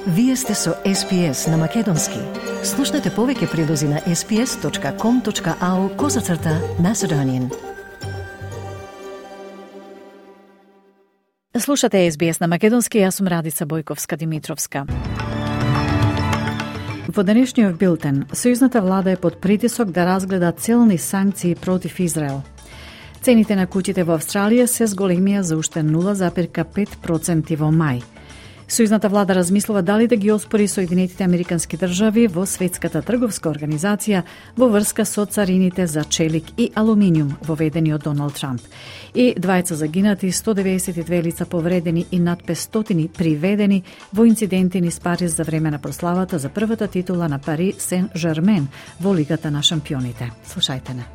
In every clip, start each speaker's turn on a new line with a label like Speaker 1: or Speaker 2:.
Speaker 1: Вие сте со SPS на Македонски. Слушнете повеќе прилози на sps.com.au/Macedonian.
Speaker 2: Слушате SBS на Македонски, јас сум Радица Бојковска-Димитровска. Во денешниот билтен, сојузната влада е под притисок да разгледа целни санкции против Израел. Цените на куќите во Австралија се зголемија за уште 0,5% во мај. Сојузната влада размислува дали да ги оспори Соединетите Американски држави во Светската трговска организација во врска со царините за челик и алуминиум воведени од Доналд Трамп. И 20 загинати, 192 лица повредени и над 500 приведени во инциденти низ Париз за време на прославата за првата титула на Пари Сен-Жермен во Лигата на шампионите. Слушајте не.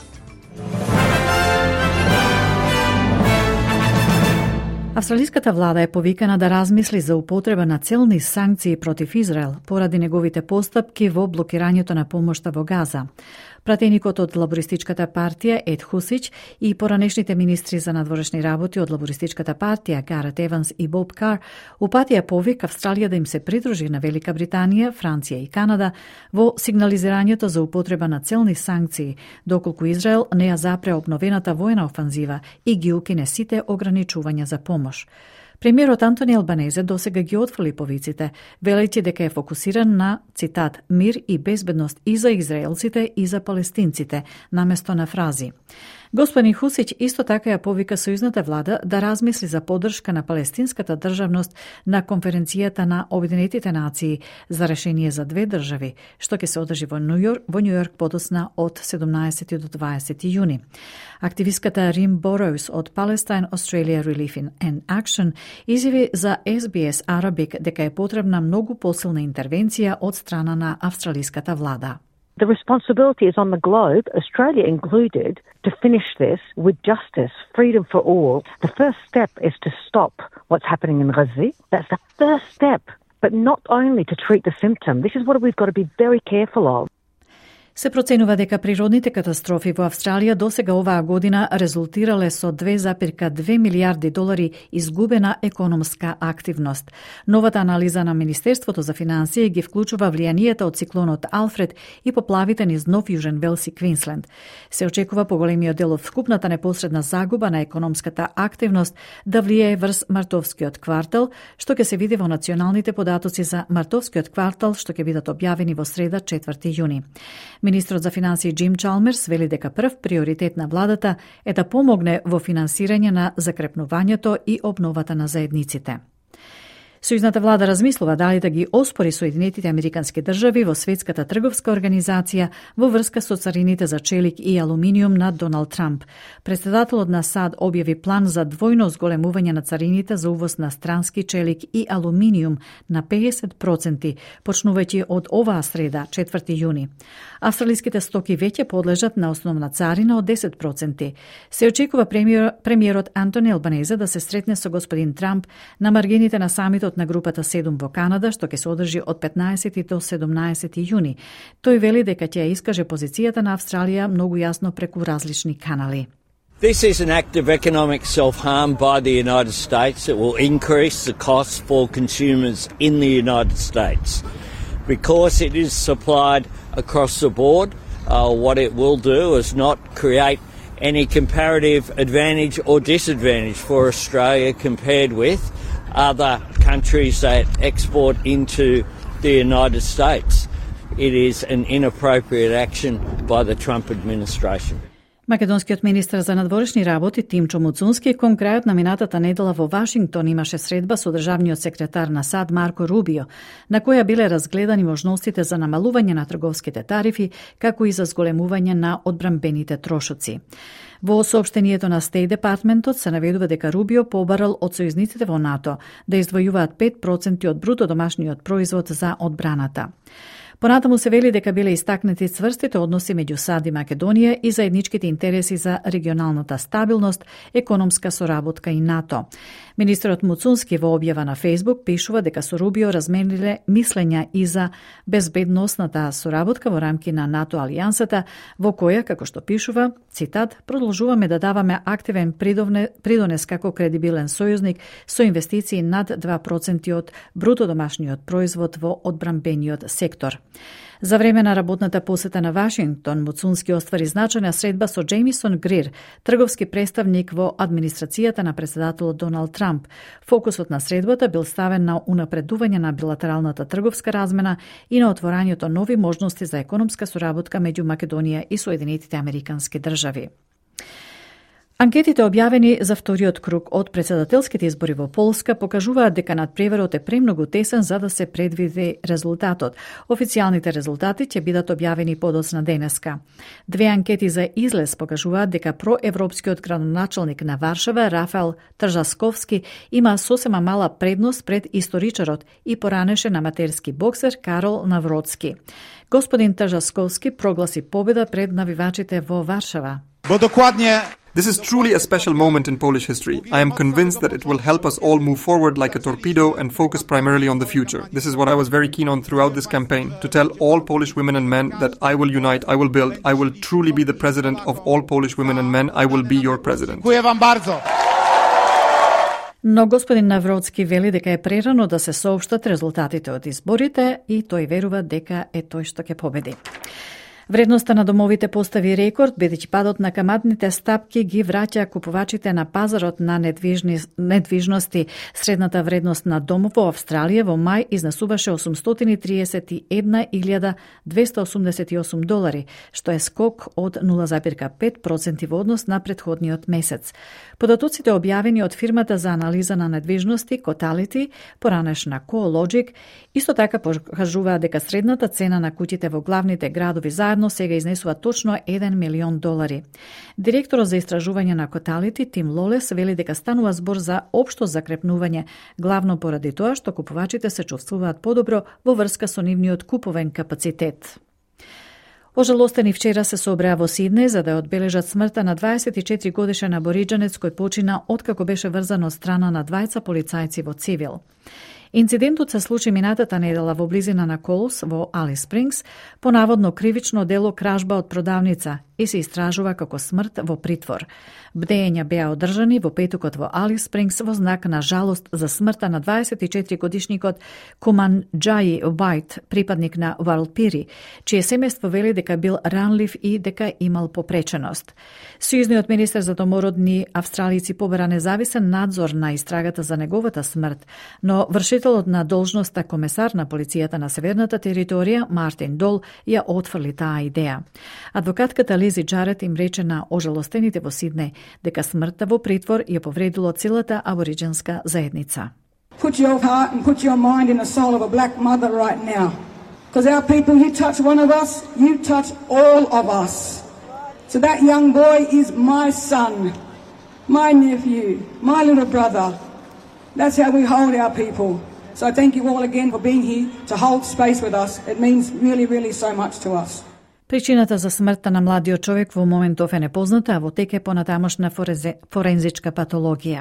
Speaker 2: Австралиската влада е повикана да размисли за употреба на целни санкции против Израел поради неговите постапки во блокирањето на помошта во Газа. Пратеникот од Лабористичката партија Ед Хусич и поранешните министри за надворешни работи од Лабористичката партија Гарет Еванс и Боб Кар упатија повик Австралија да им се придружи на Велика Британија, Франција и Канада во сигнализирањето за употреба на целни санкции, доколку Израел не ја запре обновената воена офанзива и ги укине сите ограничувања за помош. Премиерот Антони Албанезе досега ги отфрли повиците, велејќи дека е фокусиран на, цитат, мир и безбедност и за израелците и за палестинците, наместо на фрази. Господин Хусич исто така ја повика сојузната влада да размисли за поддршка на палестинската државност на конференцијата на Обединетите нации за решение за две држави, што ќе се одржи во Њујорк подосна од 17 до 20 јуни. Активистката Рим Бороус од Palestine Australia Relief and Action изјави за SBS Arabic дека е потребна многу посилна интервенција од страна на австралиската влада.
Speaker 3: The responsibility is on the globe, Australia included, to finish this with justice, freedom for all. The first step is to stop what's happening in Gaza. That's the first step, but not only to treat the symptom. This is what we've got to be very careful of.
Speaker 2: Се проценува дека природните катастрофи во Австралија досега оваа година резултирале со 2,2 милиарди долари изгубена економска активност. Новата анализа на Министерството за финансии ги вклучува влијанието од циклонот Алфред и поплавите низ Нов Јужен Велс и Квинсленд. Се очекува поголемиот дел од вкупната непосредна загуба на економската активност да влијае врз мартовскиот квартал, што ќе се види во националните податоци за мартовскиот квартал, што ќе бидат објавени во среда 4 јуни. Министрот за финансии Джим Чалмерс вели дека прв приоритет на владата е да помогне во финансирање на закрепнувањето и обновата на заедниците. Сојузната влада размислува дали да ги оспори Соединетите Американски држави во Светската трговска организација во врска со царините за челик и алуминиум на Доналд Трамп. Председателот на САД објави план за двојно зголемување на царините за увоз на странски челик и алуминиум на 50%, почнувајќи од оваа среда, 4 јуни. Австралиските стоки веќе подлежат на основна царина од 10%. Се очекува премиерот Антони Албанезе да се сретне со господин Трамп на маргините на самитот на групата 7 во Канада, што ќе се одржи од 15 до 17 јуни. Тој вели дека ќе ја искаже позицијата на Австралија многу јасно преку различни канали.
Speaker 4: This is an act of economic self-harm by the United States. It will increase the costs for consumers in the United States. Because it is supplied across the board, what it will do is not create any comparative advantage or disadvantage for Australia compared with other countries that export into the United States. It is an inappropriate action by the Trump administration.
Speaker 2: Македонскиот министар за надворешни работи Тимчо Муцунски кон крајот на минатата недела во Вашингтон имаше средба со државниот секретар на САД Марко Рубио, на која биле разгледани можностите за намалување на трговските тарифи, како и за зголемување на одбранбените трошоци. Во соопштението на State Departmentот се наведува дека Рубио побарал од сојузниците во НАТО да издвојуваат 5% од бруто домашниот производ за одбраната. Понатаму се вели дека биле истакнати цврстите односи меѓу САД и Македонија и заедничките интереси за регионалната стабилност, економска соработка и НАТО. Министерот Муцунски во објава на Facebook пишува дека со Рубио размениле мислења и за безбедносната соработка во рамки на НАТО алијансата, во која, како што пишува, цитат, продолжуваме да даваме активен придонес како кредибилен сојузник со инвестиции над 2% од бруто домашниот производ во одбранбениот сектор. За време на работната посета на Вашингтон, Муцунски оствари значајна средба со Джеймисон Грир, трговски представник во администрацијата на председателот Доналд Трамп. Фокусот на средбата бил ставен на унапредување на билатералната трговска размена и на отворањето нови можности за економска соработка меѓу Македонија и Соединетите Американски држави. Анкетите објавени за вториот круг од председателските избори во Полска покажуваат дека надпреварот е премногу тесен за да се предвиди резултатот. Официјалните резултати ќе бидат објавени подоцна денеска. Две анкети за излез покажуваат дека проевропскиот градоначалник на Варшава, Рафаел Тржасковски, има сосема мала предност пред историчарот и поранешен аматерски боксер Карол Навроцки. Господин Тржасковски прогласи победа пред навивачите во Варшава.
Speaker 5: This is truly a special moment in Polish history. I am convinced that it will help us all move forward like a torpedo and focus primarily on the future. This is what I was very keen on throughout this campaign, to tell all Polish women and men that I will unite, I will build, I will truly be the president of all Polish women and men, I will be your president.
Speaker 2: Но господин Навроцки вели дека е прерано да се соопштат резултатите од изборите и тој верува дека е тој што ќе победи. Вредноста на домовите постави рекорд, бидејќи падот на каматните стапки ги враќа купувачите на пазарот на недвижности. Средната вредност на дом во Австралија во мај изнесуваше $831,288, што е скок од 0,5% во однос на претходниот месец. Податоците објавени од фирмата за анализа на недвижности Cotality, поранешна CoreLogic, исто така покажуваат дека средната цена на куќите во главните градови заедно сега изнесува точно $1 милион. Директорот за истражување на Cotality, Тим Лолес, вели дека станува збор за општо закрепнување, главно поради тоа што купувачите се чувствуваат подобро во врска со нивниот куповен капацитет. Ожалостени вчера се собраа во Сиднеј за да одбележат смртта на 24 годишен абориџанец кој почина откако беше врзан од страна на двајца полицајци во цивил. Инцидентот се случи минатата недела во близина на Колс во Алис Спрингс по наводно кривично дело кражба од продавница и се истражува како смрт во притвор. Бдења беа одржани во петокот во Алис Спрингс во знак на жалост за смртта на 24-годишникот Куман Джаи Уајт, припадник на Валпири, чие семејство вели дека бил ранлив и дека имал попреченост. Сојузниот министер за домородни австралици побара независен надзор на истрагата за неговата смрт, но вршителот на должноста комесар на полицијата на Северната територија, Мартин Дол, ја отфрли таа идеја. Адвокатката Лизи Джарет им рече на ожалостените во Сиднеј дека смртта во притвор ја повредило целата абориџенска заедница.
Speaker 6: Put your heart and put your mind in the soul of a black mother right now. Because our people, you touch one of us, you touch all of us. So that young boy is my son, my nephew, my little brother. That's how we hold our people. So thank you all again for being here to hold space with us. It means really, really so much to us.
Speaker 2: Причината за смртта на младиот човек во моментов е непозната, а во тек е понатамошна форензичка патологија.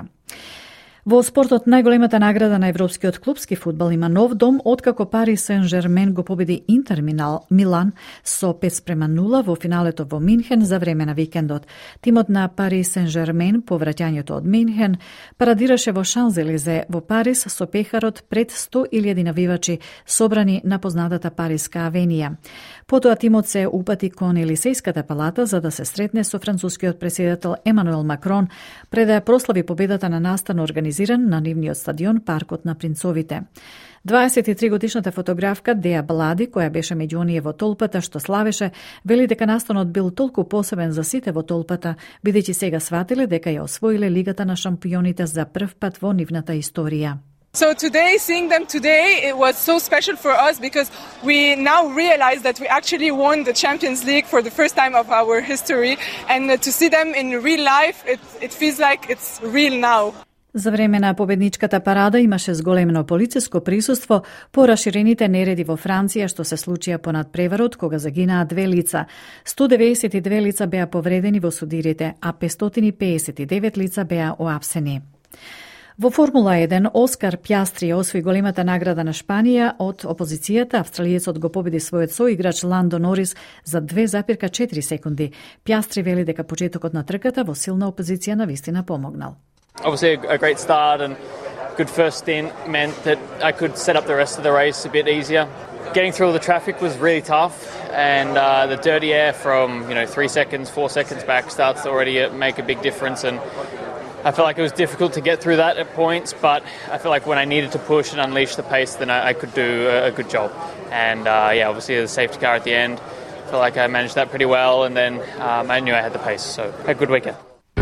Speaker 2: Во спортот, најголемата награда на европскиот клубски фудбал има нов дом, откако Пари Сен-Жермен го победи Интер Милан со 5:0 во финалето во Минхен за време на викендот. Тимот на Пари Сен-Жермен по враќањето од Минхен парадираше во Шанзелизе во Париз со пехарот пред 100.000 навивачи собрани на познатата Париска авенија. Потоа тимот се упати кон Елисејската палата за да се сретне со францускиот претседател Емануел Макрон пред да ја прослави победата на настан организиран на нивниот стадион Паркот на принцовите. 23-годишната фотографка Деа Блади, која беше меѓу оние во толпата што славеше, вели дека настанот бил толку посебен за сите во толпата, бидејќи сега сватиле дека ја освоиле Лигата на шампионите за прв пат во нивната историја.
Speaker 7: So today, seeing them today, it was so special for us because we now realize that we actually won the Champions League for the first time of our history, and to see them in real life, it feels like it's real now.
Speaker 2: За време на победничката парада имаше зголемено полициско присуство по раширените нереди во Франција што се случија понад преварот кога загинаа 2 лица. 192 лица беа повредени во судирите, а 559 лица беа оапсени. Во Формула 1, Оскар Пјастри освои големата награда на Шпанија од опозицијата. Австралиецот го победи својот соиграч Ландо Норис за 2,4 секунди. Пјастри вели дека почетокот на трката во силна опозиција навистина помогнал.
Speaker 8: Obviously a great start and good first stint meant that I could set up the rest of the race a bit easier. Getting through all the traffic was really tough, and the dirty air from 3 seconds, 4 seconds back starts to already make a big difference, and I felt like it was difficult to get through that at points, but I feel like when I needed to push and unleash the pace, then I could do a good job. And obviously the safety car at the end, I feel like I managed that pretty well, and then I knew I had the pace, so a good weekend.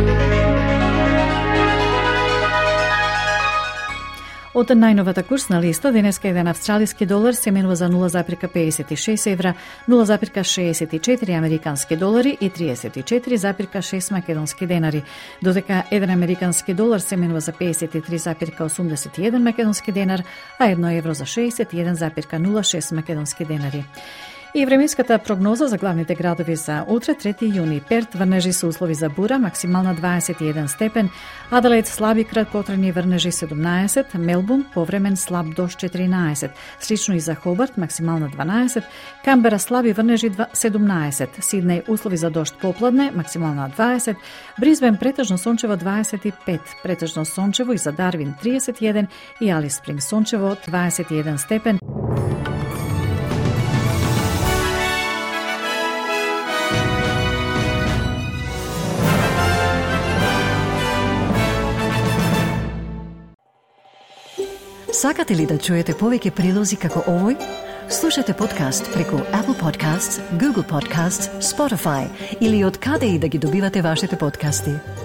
Speaker 2: Од најновата курсна листа, денеска еден австралиски долар се менува за 0,56 евра, 0,64 американски долари и 34,6 македонски денари, додека еден американски долар се менува за 53,81 македонски денар, а 1 евро за 61,06 македонски денари. И временската прогноза за главните градови за утре, 3 јуни. Перт врнежи со услови за бура, максимална 21 степен, Аделаид слаби краткотрajни врнежи 17, Мелбурн повремен слаб дожд 14, слично и за Хобарт, максимална 12, Камбера слаби врнежи 17, Сиднеј услови за дожд попладне, максимална 20, Бризбен претежно сончево 25, претежно сончево и за Дарвин 31 и Алис Спринг сончево 21 степен.
Speaker 1: Сакате ли да чуете повеќе прилози како овој? Слушате подкаст преку Apple Podcasts, Google Podcasts, Spotify или од каде и да ги добивате вашите подкасти.